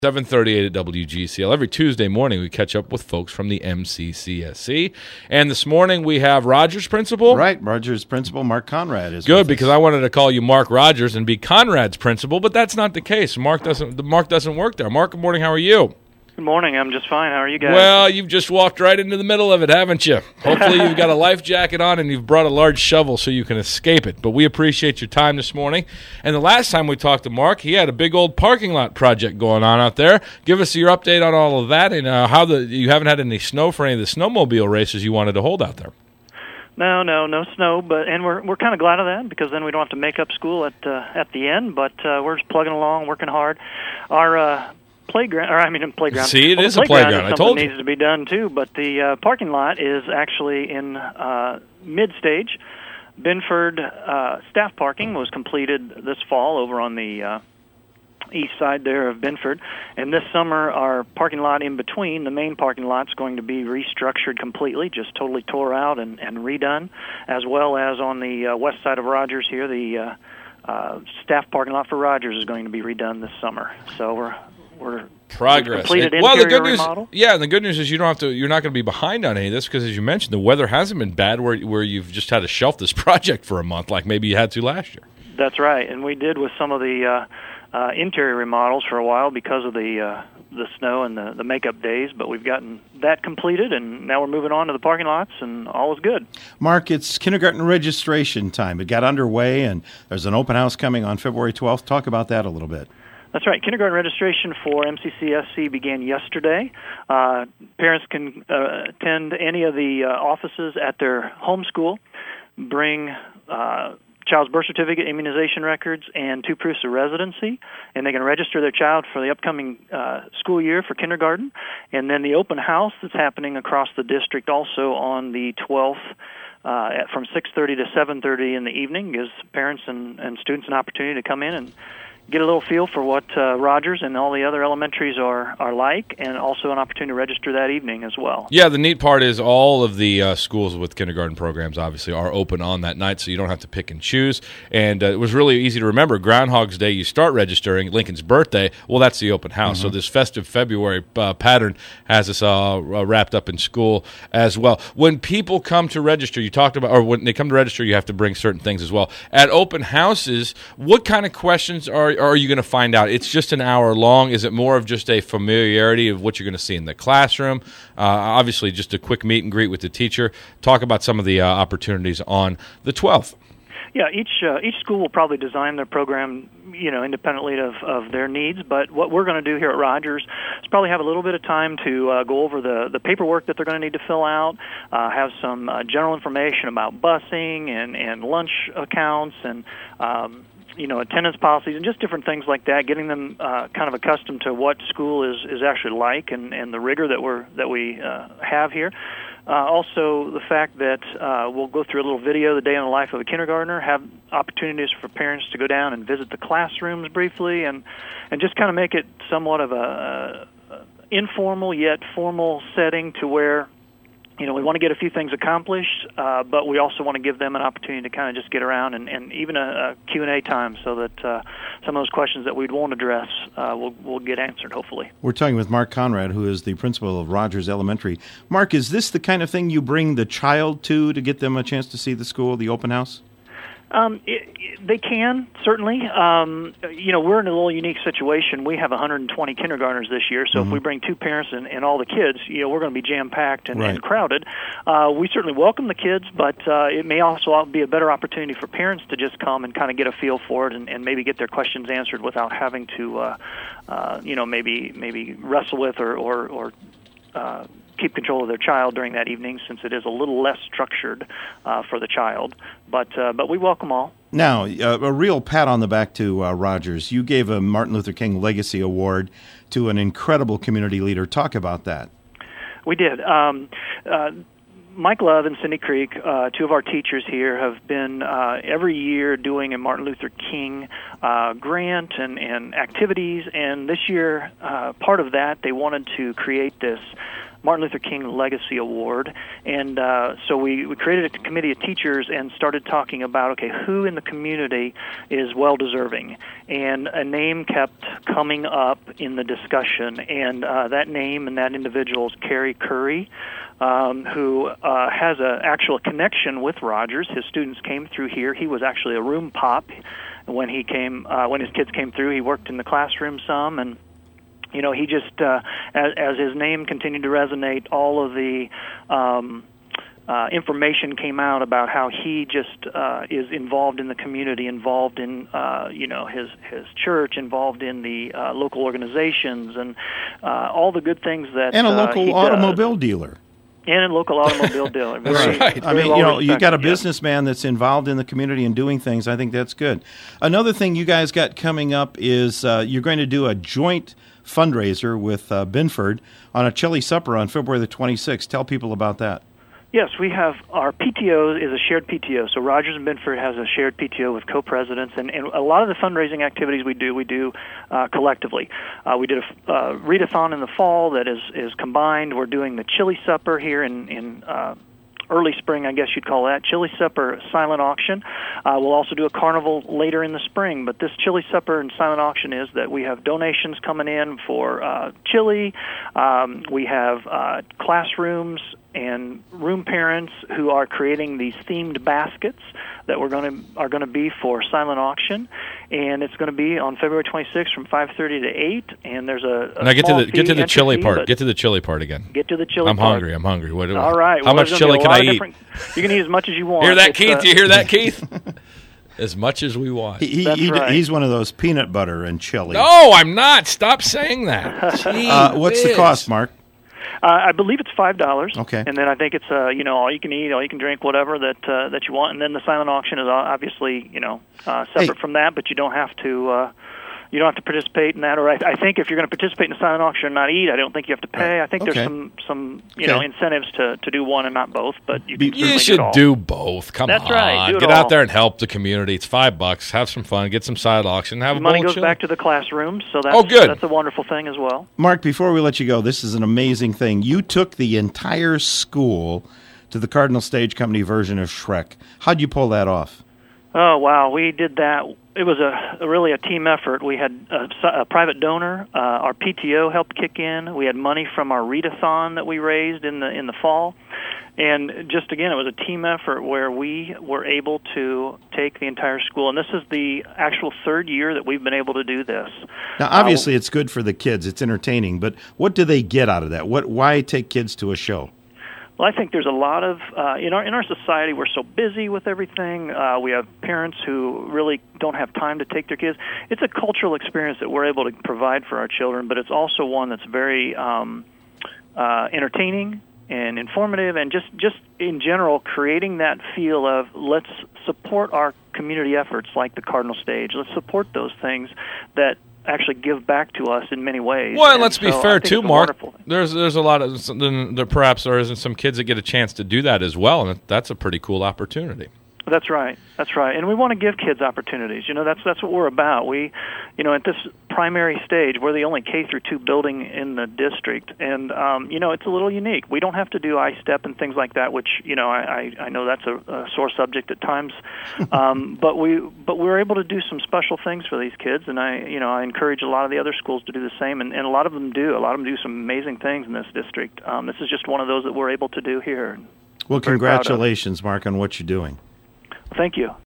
7:38 at WGCL. Every Tuesday morning, we catch up with folks from the MCCSC. And this morning, we have Rogers principal. Right, Rogers principal Mark Conrad is good, because I wanted to call you Mark Rogers and be Conrad's principal, but that's not the case. Mark doesn't work there. Mark, good morning. How are you? Good morning. I'm just fine. How are you guys? Well, you've just walked right into the middle of it, haven't you? Hopefully you've got a life jacket on and you've brought a large shovel so you can escape it. But we appreciate your time this morning. And the last time we talked to Mark, he had a big old parking lot project going on out there. Give us your update on all of that and how you haven't had any snow for any of the snowmobile races you wanted to hold out there. No snow, and we're kind of glad of that, because then we don't have to make up school at the end. But we're just plugging along, working hard. Our playground. See, it is a playground. I told you. Needs to be done too, but the parking lot is actually in mid-stage. Binford staff parking was completed this fall over on the east side there of Binford, and this summer our parking lot in between, the main parking lot, is going to be restructured completely, just totally tore out and redone, as well as on the west side of Rogers here, the staff parking lot for Rogers is going to be redone this summer. So we're progress. Well, the good news, the good news is you're not going to be behind on any of this, because, as you mentioned, the weather hasn't been bad where you've just had to shelf this project for a month like maybe you had to last year. That's right, and we did with some of the interior remodels for a while because of the snow and the makeup days, but we've gotten that completed, and now we're moving on to the parking lots, and all is good. Mark, it's kindergarten registration time. It got underway, and there's an open house coming on February 12th. Talk about that a little bit. That's right. Kindergarten registration for MCCSC began yesterday. Parents can attend any of the offices at their home school, bring child's birth certificate, immunization records, and 2 proofs of residency, and they can register their child for the upcoming school year for kindergarten. And then the open house that's happening across the district also on the 12th from 6:30 to 7:30 in the evening gives parents and students an opportunity to come in and get a little feel for what Rogers and all the other elementaries are like, and also an opportunity to register that evening as well. Yeah, the neat part is all of the schools with kindergarten programs obviously are open on that night, so you don't have to pick and choose. And it was really easy to remember. Groundhog's Day, you start registering. Lincoln's birthday, well, that's the open house. Mm-hmm. So this festive February pattern has us wrapped up in school as well. When people come to register, you talked about, or when they come to register, you have to bring certain things as well. At open houses, what kind of questions are you going to find out? It's just an hour long. Is it more of just a familiarity of what you're going to see in the classroom? Obviously, just a quick meet and greet with the teacher. Talk about some of the opportunities on the 12th. Yeah, each school will probably design their program, independently of their needs. But what we're going to do here at Rogers is probably have a little bit of time to go over the paperwork that they're going to need to fill out, have some general information about busing and lunch accounts and attendance policies and just different things like that, getting them kind of accustomed to what school is actually like and the rigor that we have here. Also, the fact that we'll go through a little video, the day in the life of a kindergartner, have opportunities for parents to go down and visit the classrooms briefly, and just kind of make it somewhat of a informal yet formal setting to where we want to get a few things accomplished, but we also want to give them an opportunity to kind of just get around and even a Q&A time, so that some of those questions that we'd want to address will get answered, hopefully. We're talking with Mark Conrad, who is the principal of Rogers Elementary. Mark, is this the kind of thing you bring the child to get them a chance to see the school, the open house? They can, certainly. We're in a little unique situation. We have 120 kindergartners this year, so if we bring 2 parents and all the kids, we're going to be jam-packed and crowded. We certainly welcome the kids, but it may also be a better opportunity for parents to just come and kind of get a feel for it and maybe get their questions answered without having to, maybe wrestle with or keep control of their child during that evening, since it is a little less structured for the child. But we welcome all. Now, a real pat on the back to Rogers. You gave a Martin Luther King Legacy Award to an incredible community leader. Talk about that. We did. Mike Love and Cindy Creek, 2 of our teachers here, have been every year doing a Martin Luther King grant and activities, and this year, part of that, they wanted to create this Martin Luther King Legacy Award. And so we created a committee of teachers and started talking about, okay, who in the community is well-deserving. And a name kept coming up in the discussion, and that name and that individual is Carrie Curry, who has an actual connection with Rogers. His students came through here. He was actually a room pop when he came, when his kids came through. He worked in the classroom some, and he just, as his name continued to resonate, all of the information came out about how he just is involved in the community, involved in his church, involved in the local organizations, and all the good things that and a local automobile dealer. And a local automobile dealer. That's right. I mean, you got a businessman that's involved in the community and doing things. I think that's good. Another thing you guys got coming up is you're going to do a joint fundraiser with Binford on a chili supper on February the 26th. Tell people about that. Yes, we have our PTO is a shared PTO. So Rogers and Binford has a shared PTO with co-presidents, and a lot of the fundraising activities we do collectively. We did a readathon in the fall that is combined. We're doing the chili supper here in early spring, I guess you'd call that. Chili supper silent auction. We'll also do a carnival later in the spring, but this chili supper and silent auction is that we have donations coming in for chili. We have classrooms and room parents who are creating these themed baskets that are going to be for silent auction, and it's going to be on February 26th from 5:30 to 8. And there's a now get to the chili part. Get to the chili part again. Get to the chili. I'm part. hungry. I'm hungry. All right. How much chili can I eat? You can eat as much as you want. Hear that, Keith? Do you hear that, Keith? As much as we want. That's right. He's one of those peanut butter and chili. No, I'm not. Stop saying that. What's the cost, Mark? I believe it's $5. Okay. And then I think it's all you can eat, all you can drink, whatever that you want. And then the silent auction is obviously separate from that, but you don't have to participate in that. Or I think if you're going to participate in the silent auction and not eat, I don't think you have to pay. Right. I think there's some incentives to do one and not both. But you should do both. Come on, that's right. Get out there and help the community. It's $5. Have some fun. Get some silent auction. Have a money goes chili. back to the classrooms, so that's good. That's a wonderful thing as well. Mark, before we let you go, this is an amazing thing. You took the entire school to the Cardinal Stage Company version of Shrek. How'd you pull that off? Oh, wow. We did that. It was really a team effort. We had a private donor. Our PTO helped kick in. We had money from our readathon that we raised in the fall. And just, again, it was a team effort where we were able to take the entire school. And this is the actual third year that we've been able to do this. Now, obviously, it's good for the kids. It's entertaining. But what do they get out of that? Why take kids to a show? Well, I think there's a lot of in our society. We're so busy with everything. We have parents who really don't have time to take their kids. It's a cultural experience that we're able to provide for our children, but it's also one that's very entertaining and informative, and just in general, creating that feel of let's support our community efforts like the Cardinal Stage. Let's support those things that actually give back to us in many ways. Well, and let's be fair too, Mark. Thing. There's a lot of there perhaps there isn't some kids that get a chance to do that as well, and that's a pretty cool opportunity. That's right. That's right. And we want to give kids opportunities. That's what we're about. We, at this primary stage, we're the only K-2 building in the district, and it's a little unique. We don't have to do I-STEP and things like that, which I know that's a sore subject at times. But we're able to do some special things for these kids, and I encourage a lot of the other schools to do the same, and a lot of them do. A lot of them do some amazing things in this district. This is just one of those that we're able to do here. Well, congratulations, Mark, on what you're doing. Thank you.